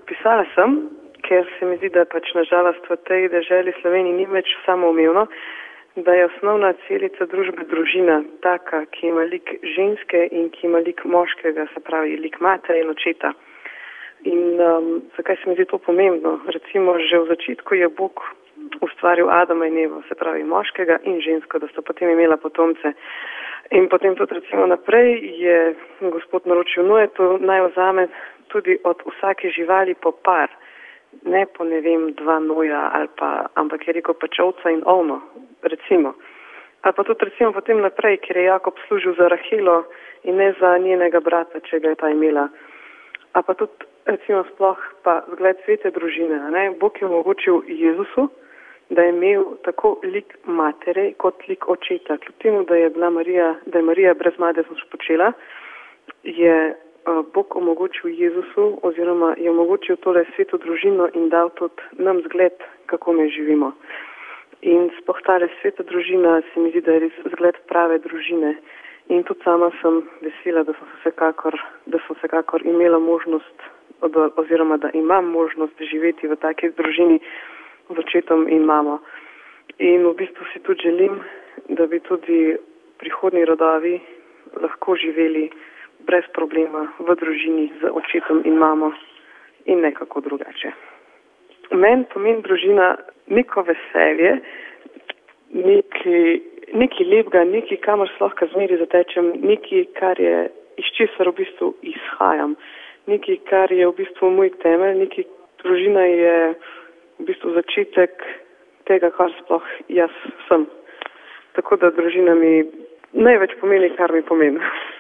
podpisala sem, ker se mi zdi, da pač nažalost v tej deželi Sloveniji ni več samoumevno, da je osnovna celica družbe družina taka, ki ima lik ženske in ki ima lik moškega, se pravi lik matere in očeta. In zakaj se mi zdi to pomembno? Recimo že v začetku je Bog ustvaril Adama in Evo, se pravi moškega in žensko, da sta potem imela potomce. In potem tudi recimo naprej je Gospod naročil Noetu, naj vzame tudi od vsake živali po par, ne po dva noja ali pa, ampak je rekel pač ovca in ovno, recimo. Ali pa tudi recimo potem naprej, ker je Jakob služil za Rahelo in ne za njenega brata, če ga je ta imela. Ali pa tudi recimo sploh pa zgled svete družine, ne? Bog je omogočil Jezusu, da je imel tako lik matere kot lik očeta. Kljub temu, da je Marija brez materstva spočela, je Bog omogočil Jezusu oziroma je omogočil tole sveto družino in dal tudi nam zgled, kako mi živimo. In sploh tale sveta družina se mi zdi, da je res zgled prave družine. In tudi sama sem vesela, da sem vsekakor imela možnost oziroma da imam možnost živeti v taki družini z očetom in mamo. In v bistvu si tudi želim, da bi tudi prihodnji rodovi lahko živeli brez problema v družini z očetom in mamo in nekako drugače. Meni pomeni družina neko veselje, nekaj lepega, nekaj, kamor se lahko zmeri zatečem, nekaj, kar je, iz česar v bistvu izhajam, nekaj, kar je v bistvu moj temelj, nekaj, družina je v bistvu začetek tega, kar sploh jaz sem. Tako da družina mi največ pomeni, kar mi pomeni.